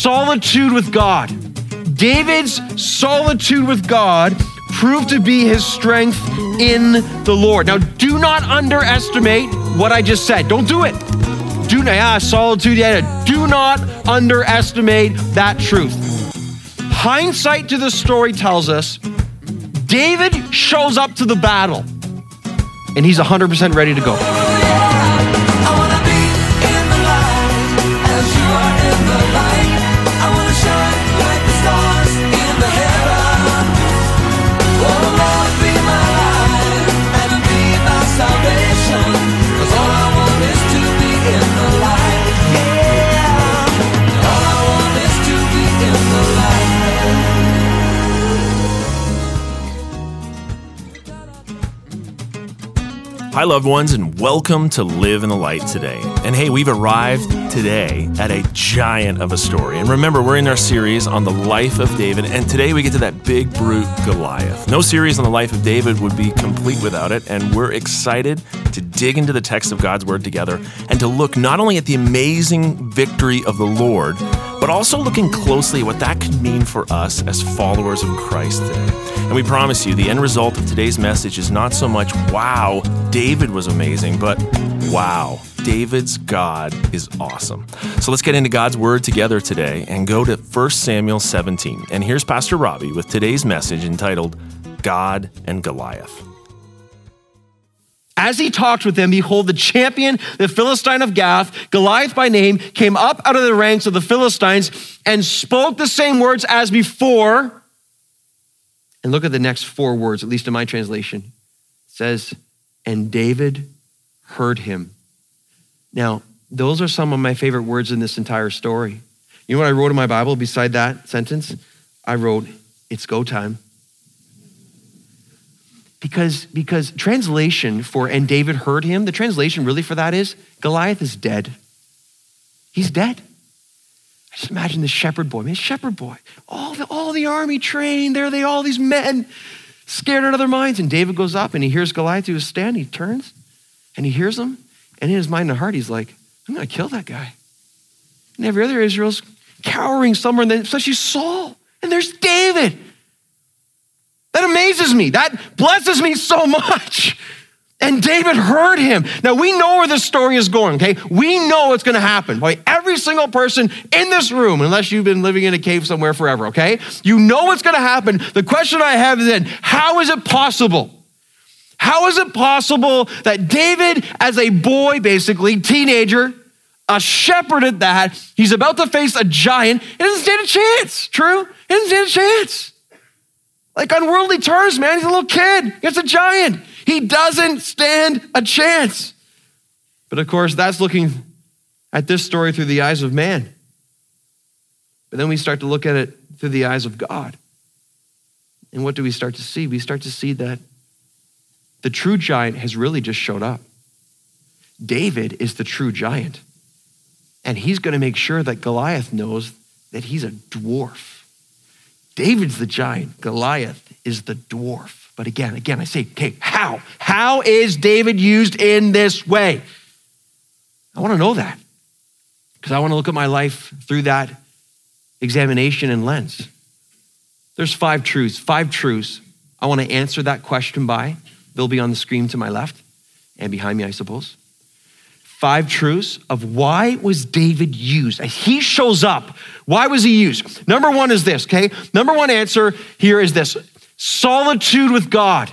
solitude with God. David's solitude with God proved to be his strength in the Lord. Now, do not underestimate what I just said. Don't do it. Solitude. Do not underestimate that truth. Hindsight to the story tells us David shows up to the battle and he's 100% ready to go. Hi, loved ones, and welcome to Live in the Light today. And hey, we've arrived today at a giant of a story. And remember, we're in our series on the life of David, and today we get to that big brute Goliath. No series on the life of David would be complete without it, and we're excited to dig into the text of God's Word together and to look not only at the amazing victory of the Lord, but also looking closely at what that could mean for us as followers of Christ today. And we promise you, the end result of today's message is not so much, wow, David was amazing, but wow, David's God is awesome. So let's get into God's Word together today and go to 1 Samuel 17. And here's Pastor Robbie with today's message entitled, God and Goliath. As he talked with them, behold, the champion, the Philistine of Gath, Goliath by name, came up out of the ranks of the Philistines and spoke the same words as before. And look at the next four words, at least in my translation. It says, and David heard him. Now, those are some of my favorite words in this entire story. You know what I wrote in my Bible beside that sentence? I wrote, it's go time. Because translation for, and David heard him, the translation really for that is, Goliath is dead. He's dead. I just imagine the shepherd boy, all the army trained, there they all these men scared out of their minds. And David goes up and he hears Goliath do his stand, he turns and he hears him. And in his mind and heart, he's like, I'm gonna kill that guy. And every other Israel's cowering somewhere, and then especially Saul, and there's David. That amazes me. That blesses me so much. And David heard him. Now we know where this story is going, okay? We know what's gonna happen. Boy, every single person in this room, unless you've been living in a cave somewhere forever, okay? You know what's gonna happen. The question I have is then, how is it possible? How is it possible that David, as a boy, basically, teenager, a shepherd at that, he's about to face a giant, he doesn't stand a chance, true? He doesn't stand a chance. Like on worldly terms, man, he's a little kid against a giant. He doesn't stand a chance. But of course, that's looking at this story through the eyes of man. But then we start to look at it through the eyes of God. And what do we start to see? We start to see that the true giant has really just showed up. David is the true giant. And he's going to make sure that Goliath knows that he's a dwarf. David's the giant. Goliath is the dwarf. But again, I say, okay, how? How is David used in this way? I want to know that because I want to look at my life through that examination and lens. There's five truths I want to answer that question by. They'll be on the screen to my left and behind me, I suppose. 5 truths of why was David used. As he shows up, why was he used? Number 1 is this, okay? Number 1 answer here is this: solitude with God.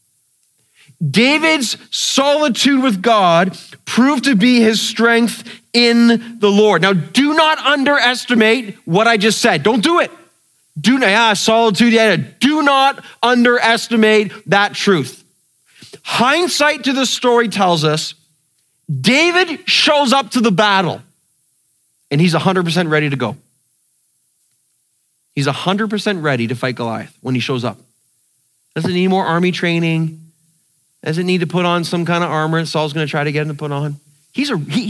David's solitude with God proved to be his strength in the Lord. Now, do not underestimate what I just said. Don't do it. Solitude. Do not underestimate that truth. Hindsight to the story tells us David shows up to the battle and he's 100% ready to go. He's 100% ready to fight Goliath when he shows up. Doesn't need more army training. Doesn't need to put on some kind of armor Saul's going to try to get him to put on. He's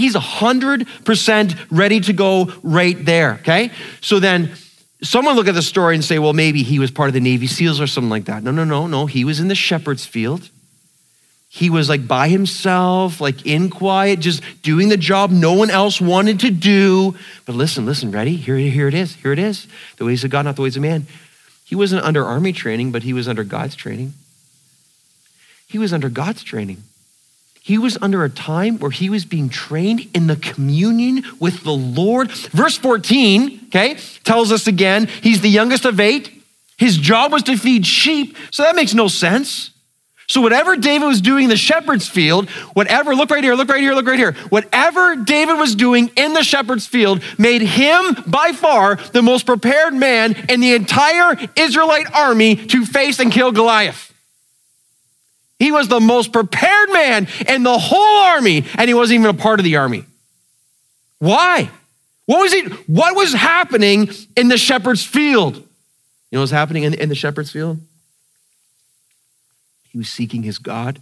100% ready to go right there, okay? So then someone look at the story and say, well, maybe he was part of the Navy SEALs or something like that. No. He was in the shepherd's field. He was like by himself, like in quiet, just doing the job no one else wanted to do. But listen, ready? Here it is. The ways of God, not the ways of man. He wasn't under army training, but he was under God's training. He was under God's training. He was under a time where he was being trained in the communion with the Lord. Verse 14, okay, tells us again, he's the youngest of 8. His job was to feed sheep, so that makes no sense. So whatever David was doing in the shepherd's field, look right here. Whatever David was doing in the shepherd's field made him by far the most prepared man in the entire Israelite army to face and kill Goliath. He was the most prepared man in the whole army, and he wasn't even a part of the army. Why? What was happening in the shepherd's field? You know what was happening in the shepherd's field? He was seeking his God.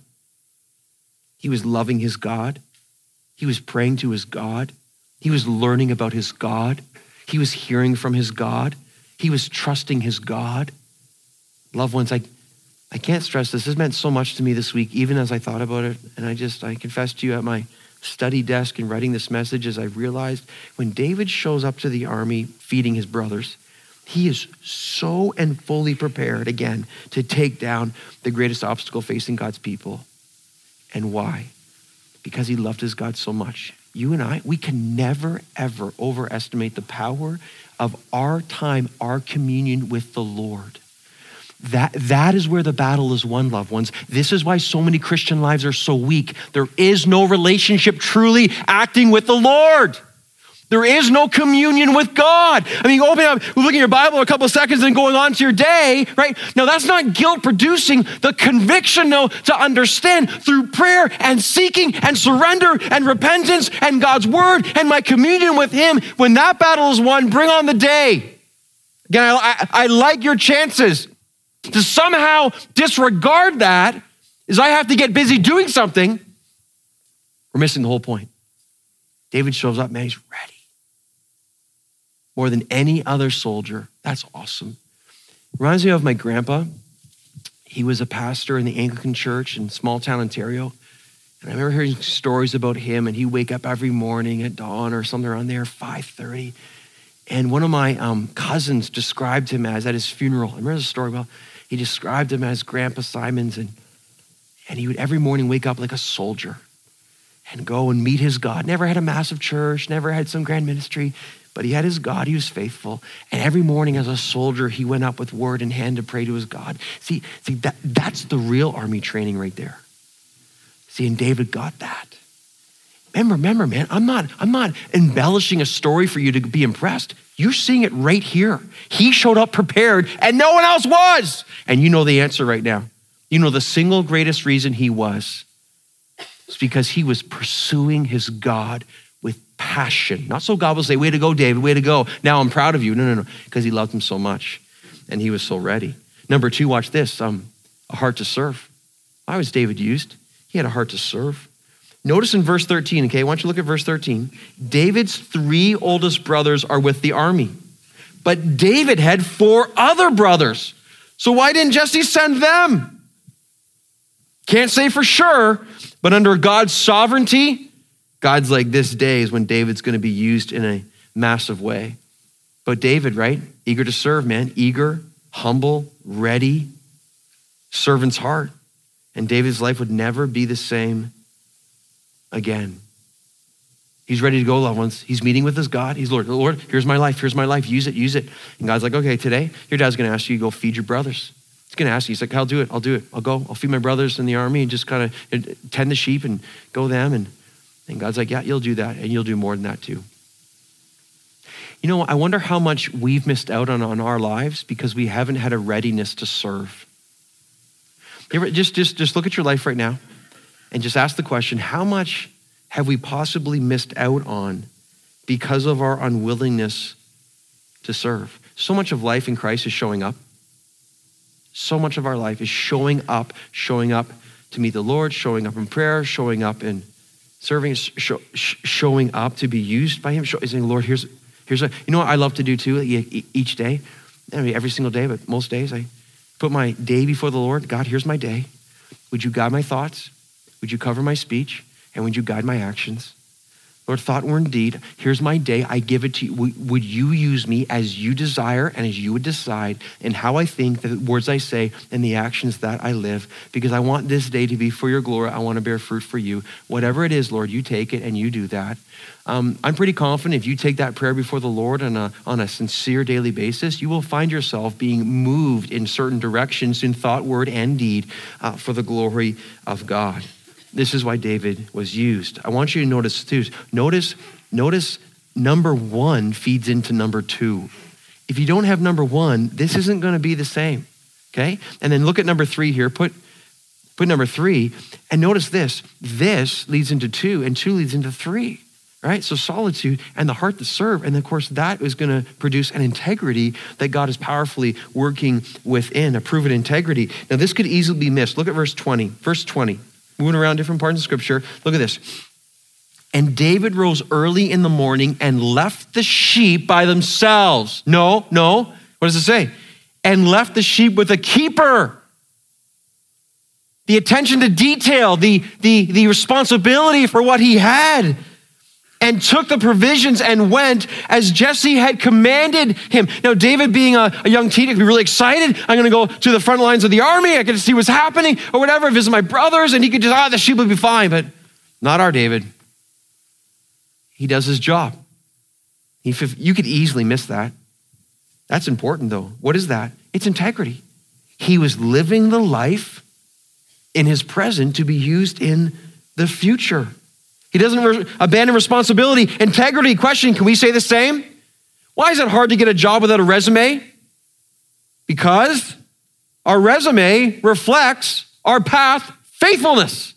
He was loving his God. He was praying to his God. He was learning about his God. He was hearing from his God. He was trusting his God. Loved ones, I can't stress this. This meant so much to me this week, even as I thought about it. And I confessed to you at my study desk and writing this message as I realized when David shows up to the army feeding his brothers, he is so and fully prepared again to take down the greatest obstacle facing God's people. And why? Because he loved his God so much. You and I, we can never, ever overestimate the power of our time, our communion with the Lord. That is where the battle is won, loved ones. This is why so many Christian lives are so weak. There is no relationship truly acting with the Lord. There is no communion with God. I mean, open up, look at your Bible a couple of seconds and going on to your day, right? Now, that's not guilt producing. The conviction, though, to understand through prayer and seeking and surrender and repentance and God's word and my communion with him, when that battle is won, bring on the day. Again, I like your chances. To somehow disregard that is I have to get busy doing something. We're missing the whole point. David shows up, man, he's ready. More than any other soldier. That's awesome. Reminds me of my grandpa. He was a pastor in the Anglican church in small town Ontario. And I remember hearing stories about him, and he'd wake up every morning at dawn or something around there, 5:30. And one of my cousins described him as, at his funeral, I remember the story about, he described him as Grandpa Simons, and he would every morning wake up like a soldier and go and meet his God. Never had a massive church, never had some grand ministry, but he had his God, he was faithful. And every morning as a soldier, he went up with word in hand to pray to his God. See, that's the real army training right there. See, and David got that. Remember, man, I'm not embellishing a story for you to be impressed. You're seeing it right here. He showed up prepared and no one else was. And you know the answer right now. You know the single greatest reason he was. It's because he was pursuing his God with passion. Not so God will say, way to go, David, way to go. Now I'm proud of you. No. Because he loved him so much and he was so ready. Number 2, watch this, a heart to serve. Why was David used? He had a heart to serve. Notice in verse 13, okay, I want you to look at verse 13. David's 3 oldest brothers are with the army, but David had 4 other brothers. So why didn't Jesse send them? Can't say for sure, but under God's sovereignty, God's like, this day is when David's going to be used in a massive way. But David, right? Eager to serve, man. Eager, humble, ready, servant's heart. And David's life would never be the same again. He's ready to go, loved ones. He's meeting with his God. He's Lord, here's my life. Use it. And God's like, okay, today, your dad's going to ask you to go feed your brothers. He's going to ask you. He's like, I'll do it. I'll go. I'll feed my brothers in the army and just kind of tend the sheep and go them. And God's like, yeah, you'll do that. And you'll do more than that too. You know, I wonder how much we've missed out on our lives because we haven't had a readiness to serve. Just look at your life right now and just ask the question, how much have we possibly missed out on because of our unwillingness to serve? So much of life in Christ is showing up. So much of our life is showing up to meet the Lord, showing up in prayer, showing up in serving, showing up to be used by him, saying, Lord, here's you know what I love to do too each day? I mean, every single day, but most days I put my day before the Lord. God, here's my day. Would you guide my thoughts? would you cover my speech and would you guide my actions? Lord, thought, word, and deed, here's my day. I give it to you. Would you use me as you desire and as you would decide in how I think, the words I say, and the actions that I live? Because I want this day to be for your glory. I want to bear fruit for you. Whatever it is, Lord, you take it and you do that. I'm pretty confident if you take that prayer before the Lord on a sincere daily basis, you will find yourself being moved in certain directions in thought, word, and deed for the glory of God. This is why David was used. I want you to notice too. Notice number one feeds into number two. If you don't have number one, this isn't going to be the same, okay? And then look at number three here. Put number three, and notice this. This leads into two, and two leads into three, right? So solitude and the heart to serve, and of course that is going to produce an integrity that God is powerfully working within, a proven integrity. Now this could easily be missed. Look at verse 20. Verse 20. Moving around different parts of scripture. Look at this. And David rose early in the morning and left the sheep by themselves. No. What does it say? And left the sheep with a keeper. The attention to detail, the responsibility for what he had. And took the provisions and went as Jesse had commanded him. Now, David being a young teen, could be really excited. I'm going to go to the front lines of the army. I get to see what's happening or whatever, visit my brothers, and he could just, the sheep will be fine. But not our David. He does his job. You could easily miss that. That's important though. What is that? It's integrity. He was living the life in his present to be used in the future. He doesn't abandon responsibility. Integrity, question, can we say the same? Why is it hard to get a job without a resume? Because our resume reflects our past faithfulness.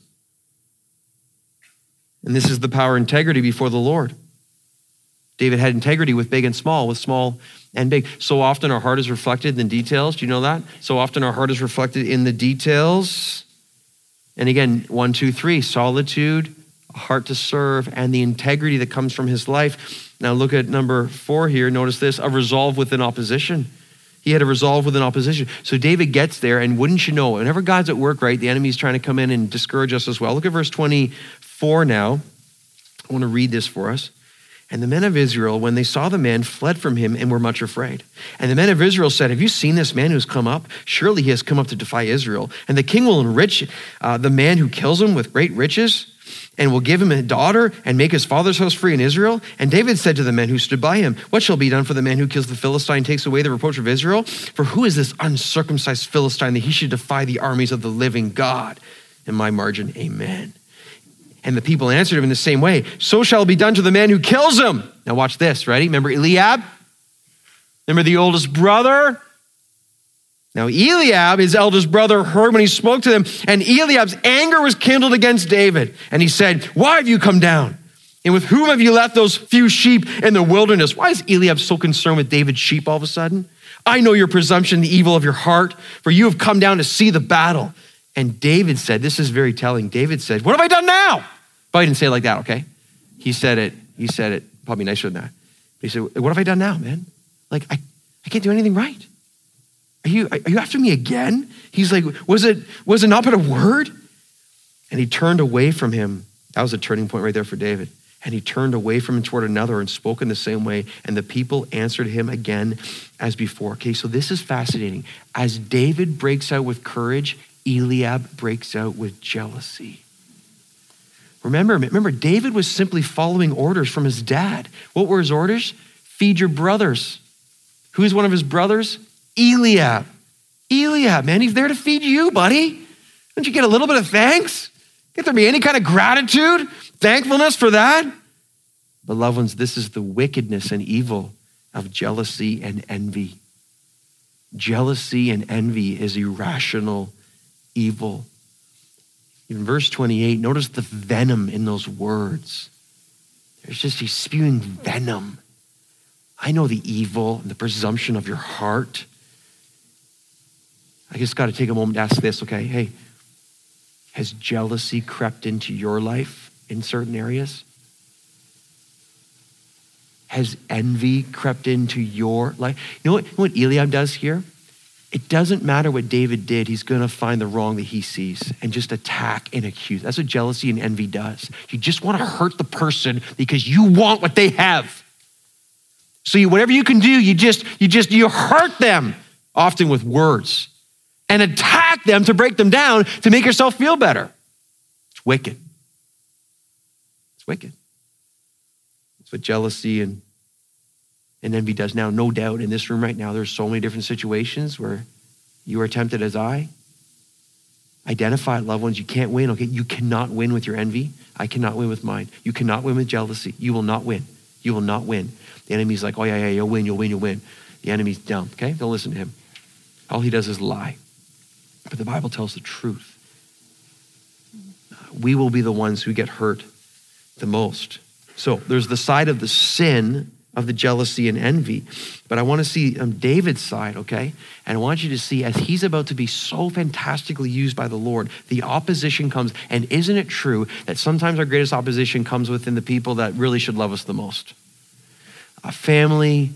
And this is the power of integrity before the Lord. David had integrity with big and small, with small and big. So often our heart is reflected in the details. Do you know that? So often our heart is reflected in the details. And again, 1, 2, 3, solitude, a heart to serve, and the integrity that comes from his life. Now look at number 4 here. Notice this, a resolve within opposition. He had a resolve within opposition. So David gets there, and wouldn't you know, whenever God's at work, right, the enemy's trying to come in and discourage us as well. Look at verse 24 now. I want to read this for us. And the men of Israel, when they saw the man, fled from him and were much afraid. And the men of Israel said, have you seen this man who's come up? Surely he has come up to defy Israel. And the king will enrich the man who kills him with great riches, and will give him a daughter and make his father's house free in Israel. And David said to the men who stood by him, what shall be done for the man who kills the Philistine, takes away the reproach of Israel? For who is this uncircumcised Philistine that he should defy the armies of the living God? In my margin, amen. And the people answered him in the same way, so shall it be done to the man who kills him. Now watch this, ready? Remember Eliab? Remember the oldest brother? Now Eliab, his eldest brother, heard when he spoke to them, and Eliab's anger was kindled against David. And he said, why have you come down? And with whom have you left those few sheep in the wilderness? Why is Eliab so concerned with David's sheep all of a sudden? I know your presumption, the evil of your heart, for you have come down to see the battle. And David said, this is very telling. David said, what have I done now? Probably didn't say it like that, okay? He said it probably nicer than that. He said, what have I done now, man? Like, I can't do anything right. Are you after me again? He's like, was it not but a word? And he turned away from him. That was a turning point right there for David. And he turned away from him toward another and spoke in the same way. And the people answered him again as before. Okay, so this is fascinating. As David breaks out with courage, Eliab breaks out with jealousy. Remember, David was simply following orders from his dad. What were his orders? Feed your brothers. Who's one of his brothers? Eliab. Eliab, man, he's there to feed you, buddy. Don't you get a little bit of thanks? Can't there be any kind of gratitude, thankfulness for that? But loved ones, this is the wickedness and evil of jealousy and envy. Jealousy and envy is irrational evil. In verse 28, notice the venom in those words. He's spewing venom. I know the evil and the presumption of your heart. I just got to take a moment to ask this, okay? Hey, has jealousy crept into your life in certain areas? Has envy crept into your life? You know what Eliab does here? It doesn't matter what David did. He's going to find the wrong that he sees and just attack and accuse. That's what jealousy and envy does. You just want to hurt the person because you want what they have. So whatever you can do, you hurt them, often with words, and attack them to break them down to make yourself feel better. It's wicked. It's wicked. It's what jealousy and envy does. Now, no doubt in this room right now, there's so many different situations where you are tempted as I. Identify loved ones. You can't win, okay? You cannot win with your envy. I cannot win with mine. You cannot win with jealousy. You will not win. You will not win. The enemy's like, oh yeah, you'll win. The enemy's dumb, okay? Don't listen to him. All he does is lie. But the Bible tells the truth. We will be the ones who get hurt the most. So there's the side of the sin of the jealousy and envy. But I want to see David's side, okay? And I want you to see, as he's about to be so fantastically used by the Lord, the opposition comes. And isn't it true that sometimes our greatest opposition comes within the people that really should love us the most? A family,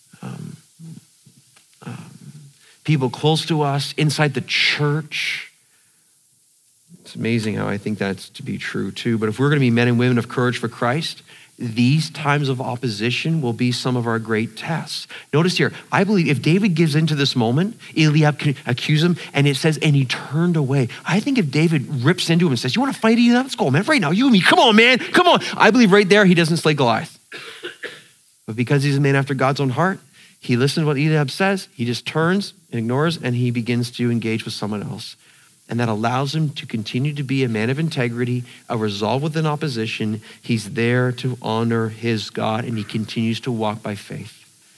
people close to us, inside the church. It's amazing how I think that's to be true too. But if we're going to be men and women of courage for Christ, these times of opposition will be some of our great tests. Notice here, I believe if David gives into this moment, Eliab can accuse him, and it says, and he turned away. I think if David rips into him and says, you want to fight Eliab? Let's go, man, right now, you and me, come on, man, come on. I believe right there, he doesn't slay Goliath. But because he's a man after God's own heart, he listens to what Eliab says, he just turns and ignores, and he begins to engage with someone else. And that allows him to continue to be a man of integrity, a resolve within opposition. He's there to honor his God, and he continues to walk by faith.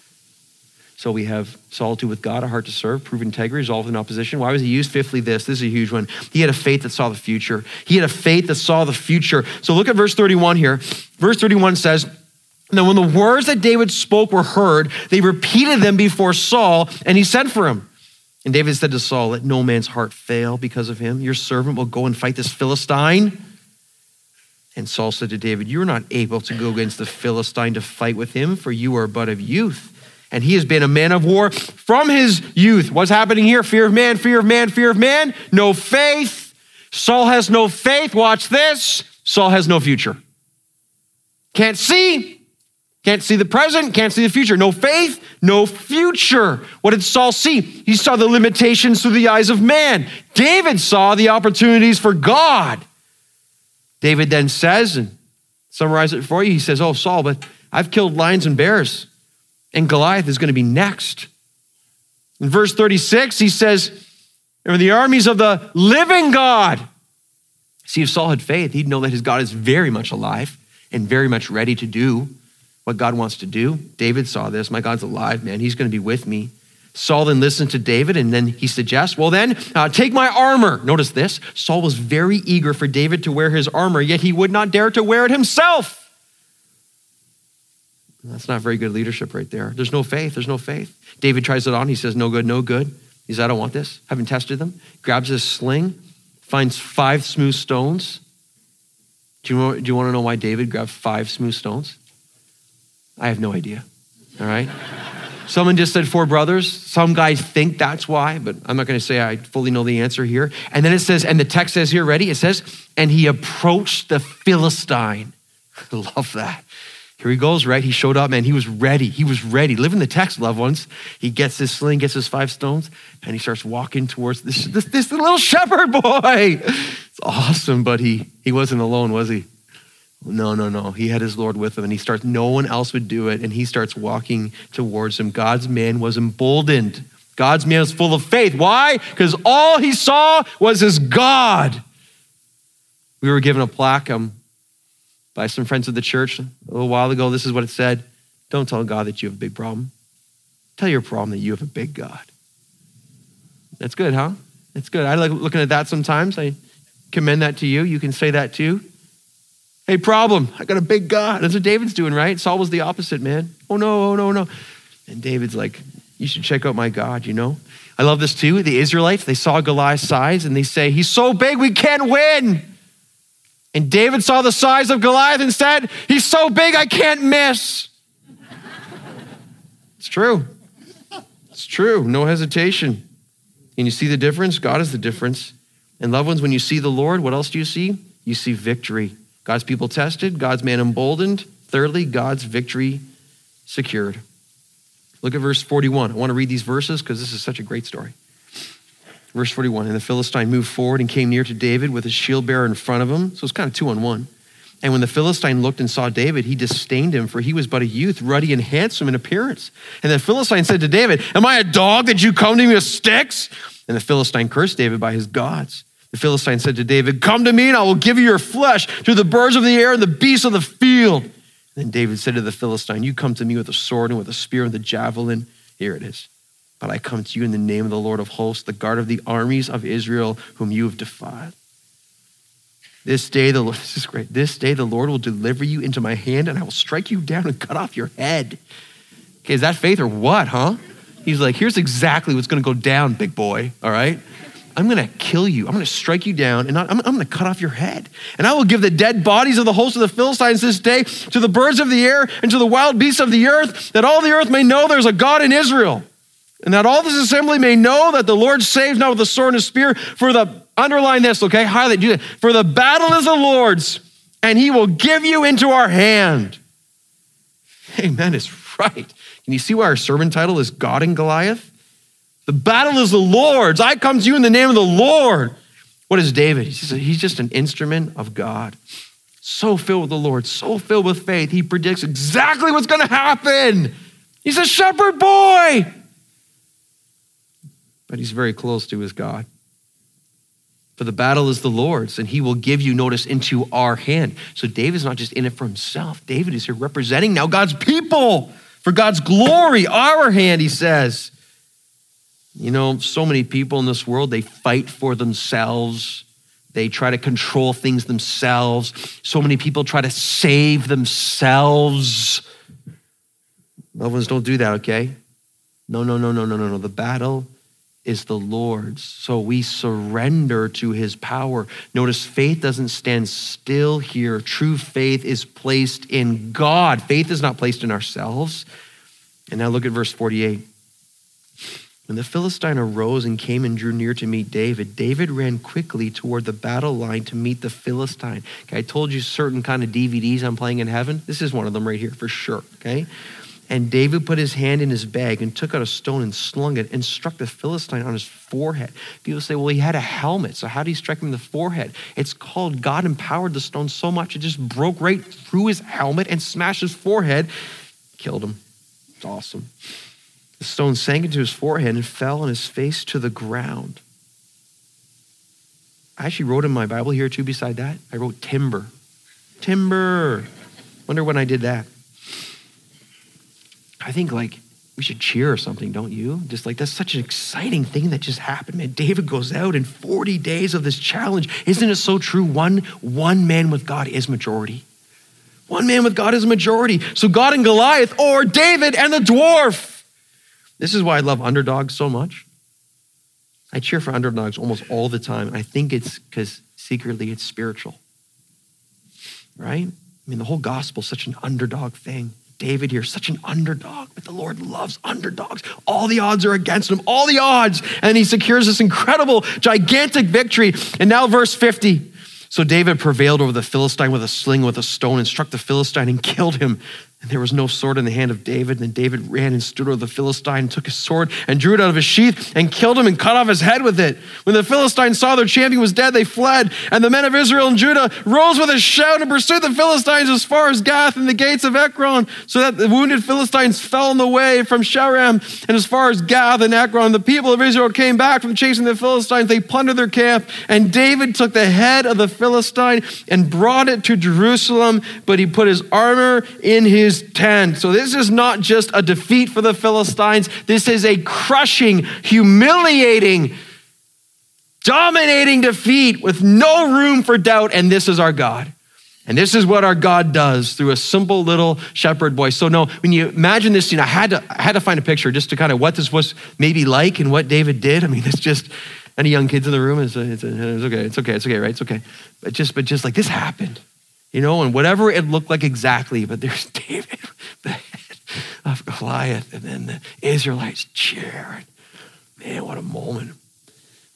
So we have solitude with God, a heart to serve, prove integrity, resolve in opposition. Why was he used? Fifthly, this is a huge one. He had a faith that saw the future. He had a faith that saw the future. So look at verse 31 here. Verse 31 says, and then when the words that David spoke were heard, they repeated them before Saul, and he sent for him. And David said to Saul, let no man's heart fail because of him. Your servant will go and fight this Philistine. And Saul said to David, you are not able to go against the Philistine to fight with him, for you are but of youth. And he has been a man of war from his youth. What's happening here? Fear of man, fear of man, fear of man. No faith. Saul has no faith. Watch this. Saul has no future. Can't see. Can't see the present, can't see the future. No faith, no future. What did Saul see? He saw the limitations through the eyes of man. David saw the opportunities for God. David then says, and summarize it for you, he says, oh, Saul, but I've killed lions and bears, and Goliath is going to be next. In verse 36, he says, "Are the armies of the living God." See, if Saul had faith, he'd know that his God is very much alive and very much ready to do what God wants to do. David saw this. My God's alive, man. He's going to be with me. Saul then listened to David, and then he suggests, well then, take my armor. Notice this. Saul was very eager for David to wear his armor, yet he would not dare to wear it himself. That's not very good leadership right there. There's no faith. There's no faith. David tries it on. He says, no good, no good. He says, I don't want this. Haven't tested them. Grabs his sling, finds 5 smooth stones. Do you want to know why David grabbed 5 smooth stones? I have no idea, all right? Someone just said 4 brothers. Some guys think that's why, but I'm not going to say I fully know the answer here. And then it says, and the text says here, ready? It says, and he approached the Philistine. I love that. Here he goes, right? He showed up, man. He was ready. He was ready. Live in the text, loved ones. He gets his sling, gets his 5 stones, and he starts walking towards this little shepherd boy. It's awesome, but he wasn't alone, was he? No. He had his Lord with him, and no one else would do it, and he starts walking towards him. God's man was emboldened. God's man was full of faith. Why? Because all he saw was his God. We were given a plaque by some friends of the church a little while ago. This is what it said. Don't tell God that you have a big problem. Tell your problem that you have a big God. That's good, huh? That's good. I like looking at that sometimes. I commend that to you. You can say that too. Hey, problem, I got a big God. That's what David's doing, right? Saul was the opposite, man. Oh no. And David's like, you should check out my God, you know? I love this too. The Israelites, they saw Goliath's size and they say, he's so big we can't win. And David saw the size of Goliath and said, he's so big I can't miss. It's true. It's true, no hesitation. Can you see the difference? God is the difference. And loved ones, when you see the Lord, what else do you see? You see victory. God's people tested, God's man emboldened. Thirdly, God's victory secured. Look at verse 41. I want to read these verses because this is such a great story. Verse 41, and the Philistine moved forward and came near to David with his shield bearer in front of him. So it's kind of 2-on-1. And when the Philistine looked and saw David, he disdained him, for he was but a youth, ruddy and handsome in appearance. And the Philistine said to David, am I a dog that you come to me with sticks? And the Philistine cursed David by his gods. The Philistine said to David, come to me and I will give you your flesh to the birds of the air and the beasts of the field. And then David said to the Philistine, you come to me with a sword and with a spear and the javelin. Here it is. But I come to you in the name of the Lord of hosts, the God of the armies of Israel, whom you have defied. This day, this is great. This day the Lord will deliver you into my hand and I will strike you down and cut off your head. Okay, is that faith or what, huh? He's like, here's exactly what's gonna go down, big boy, all right? I'm gonna kill you. I'm gonna strike you down and I'm gonna cut off your head. And I will give the dead bodies of the host of the Philistines this day to the birds of the air and to the wild beasts of the earth, that all the earth may know there's a God in Israel. And that all this assembly may know that the Lord saves not with the sword and a spear. Underline this, okay? Highlight, do that. For the battle is the Lord's, and he will give you into our hand. Amen, it's right. Can you see why our sermon title is God and Goliath? The battle is the Lord's. I come to you in the name of the Lord. What is David? He's just an instrument of God. So filled with the Lord, so filled with faith. He predicts exactly what's gonna happen. He's a shepherd boy. But he's very close to his God. For the battle is the Lord's, and he will give you, notice, into our hand. So David's not just in it for himself. David is here representing now God's people for God's glory, our hand, he says. You know, so many people in this world, they fight for themselves. They try to control things themselves. So many people try to save themselves. Loved ones, don't do that, okay? No. The battle is the Lord's. So we surrender to his power. Notice faith doesn't stand still here. True faith is placed in God. Faith is not placed in ourselves. And now look at verse 48. When the Philistine arose and came and drew near to meet David, David ran quickly toward the battle line to meet the Philistine. Okay, I told you certain kind of DVDs I'm playing in heaven. This is one of them right here for sure, okay? And David put his hand in his bag and took out a stone and slung it and struck the Philistine on his forehead. People say, well, he had a helmet, so how did he strike him in the forehead? It's called God empowered the stone so much, it just broke right through his helmet and smashed his forehead, killed him. It's awesome. The stone sank into his forehead and fell on his face to the ground. I actually wrote in my Bible here too beside that, I wrote timber. Timber. Wonder when I did that. I think like we should cheer or something, don't you? Just like that's such an exciting thing that just happened, man. David goes out in 40 days of this challenge. Isn't it so true? One man with God is majority. One man with God is a majority. So God and Goliath or David and the dwarf. This is why I love underdogs so much. I cheer for underdogs almost all the time. And I think it's because secretly it's spiritual, right? I mean, the whole gospel is such an underdog thing. David here, such an underdog, but the Lord loves underdogs. All the odds are against him, all the odds. And he secures this incredible, gigantic victory. And now verse 50. So David prevailed over the Philistine with a sling, with a stone, and struck the Philistine and killed him. And there was no sword in the hand of David. And then David ran and stood over the Philistine and took his sword and drew it out of his sheath and killed him and cut off his head with it. When the Philistines saw their champion was dead, they fled. And the men of Israel and Judah rose with a shout and pursued the Philistines as far as Gath and the gates of Ekron, so that the wounded Philistines fell on the way from Sharam and as far as Gath and Ekron. The people of Israel came back from chasing the Philistines. They plundered their camp. And David took the head of the Philistine and brought it to Jerusalem, but he put his armor in his tent. So this is not just a defeat for the Philistines. This is a crushing, humiliating, dominating defeat with no room for doubt. And this is our God. And this is what our God does through a simple little shepherd boy. So no, when you imagine this, I had to find a picture just to kind of what this was maybe like and what David did. I mean, it's just, any young kids in the room, it's okay, right? It's okay. But just like this happened. And whatever it looked like exactly, but there's David, the head of Goliath, and then the Israelites cheering. Man, what a moment.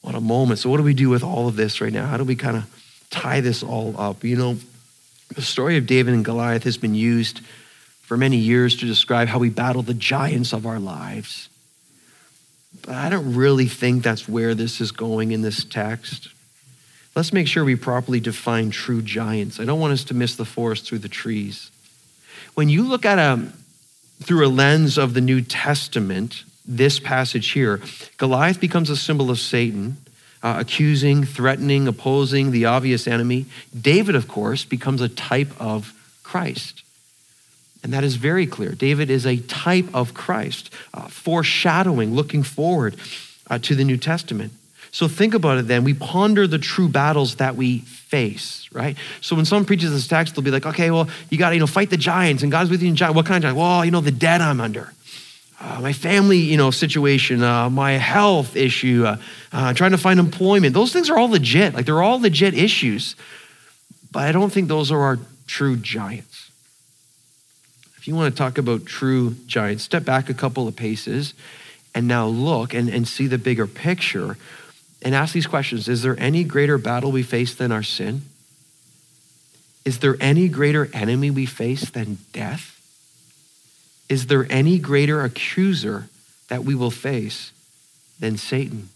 What a moment. So what do we do with all of this right now? How do we kind of tie this all up? You know, the story of David and Goliath has been used for many years to describe how we battle the giants of our lives. But I don't really think that's where this is going in this text. Let's make sure we properly define true giants. I don't want us to miss the forest through the trees. When you look at through a lens of the New Testament, this passage here, Goliath becomes a symbol of Satan, accusing, threatening, opposing the obvious enemy. David, of course, becomes a type of Christ. And that is very clear. David is a type of Christ, foreshadowing, looking forward to the New Testament. So think about it then. We ponder the true battles that we face, right? So when someone preaches this text, they'll be like, okay, well, you got to, fight the giants, and God's with you in giants. What kind of giants? Well, the debt I'm under. My family, situation, my health issue, trying to find employment. Those things are all legit. Like, they're all legit issues. But I don't think those are our true giants. If you want to talk about true giants, step back a couple of paces and now look and see the bigger picture and ask these questions. Is there any greater battle we face than our sin? Is there any greater enemy we face than death? Is there any greater accuser that we will face than Satan?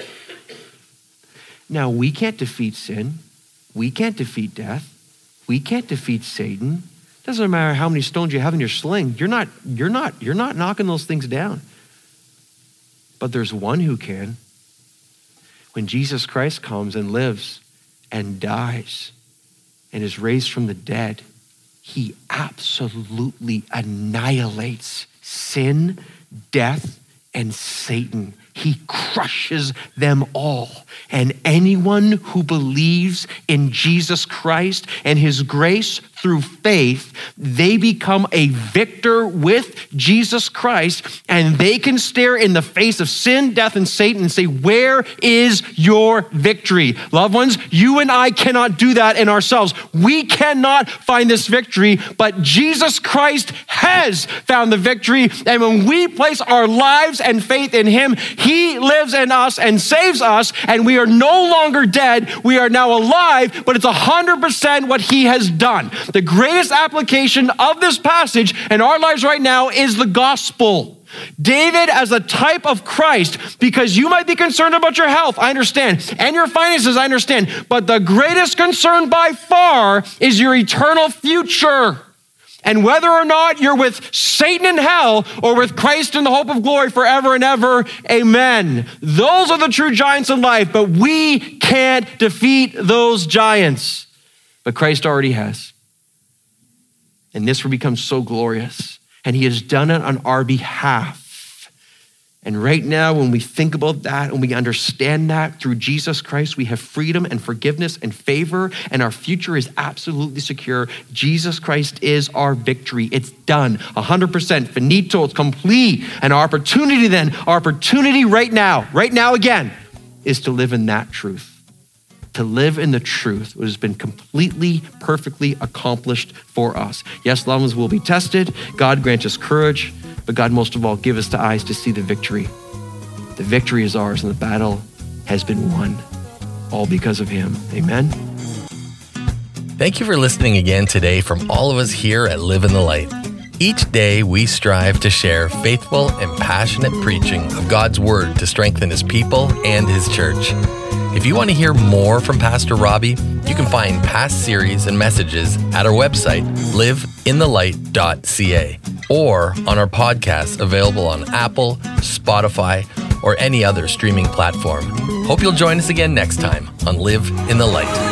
Now, we can't defeat sin. We can't defeat death. We can't defeat Satan. Doesn't matter how many stones you have in your sling. You're not knocking those things down. But there's one who can. When Jesus Christ comes and lives and dies and is raised from the dead, he absolutely annihilates sin, death, and Satan. He crushes them all. And anyone who believes in Jesus Christ and his grace through faith, they become a victor with Jesus Christ, and they can stare in the face of sin, death, and Satan and say, where is your victory? Loved ones, you and I cannot do that in ourselves. We cannot find this victory, but Jesus Christ has found the victory. And when we place our lives and faith in him, he lives in us and saves us, and we are no longer dead. We are now alive, but it's 100% what he has done. The greatest application of this passage in our lives right now is the gospel. David as a type of Christ, because you might be concerned about your health, I understand, and your finances, I understand, but the greatest concern by far is your eternal future. And whether or not you're with Satan in hell or with Christ in the hope of glory forever and ever, amen. Those are the true giants in life, but we can't defeat those giants. But Christ already has. And this will become so glorious. And he has done it on our behalf. And right now, when we think about that and we understand that through Jesus Christ, we have freedom and forgiveness and favor, and our future is absolutely secure. Jesus Christ is our victory. It's done, 100%, finito, it's complete. And our opportunity right now again, is to live in that truth. To live in the truth, which has been completely, perfectly accomplished for us. Yes, loved ones will be tested. God grant us courage, but God most of all give us the eyes to see the victory. The victory is ours and the battle has been won, all because of him. Amen. Thank you for listening again today from all of us here at Live in the Light. Each day we strive to share faithful and passionate preaching of God's word to strengthen his people and his church. If you want to hear more from Pastor Robbie, you can find past series and messages at our website, liveinthelight.ca, or on our podcasts available on Apple, Spotify, or any other streaming platform. Hope you'll join us again next time on Live in the Light.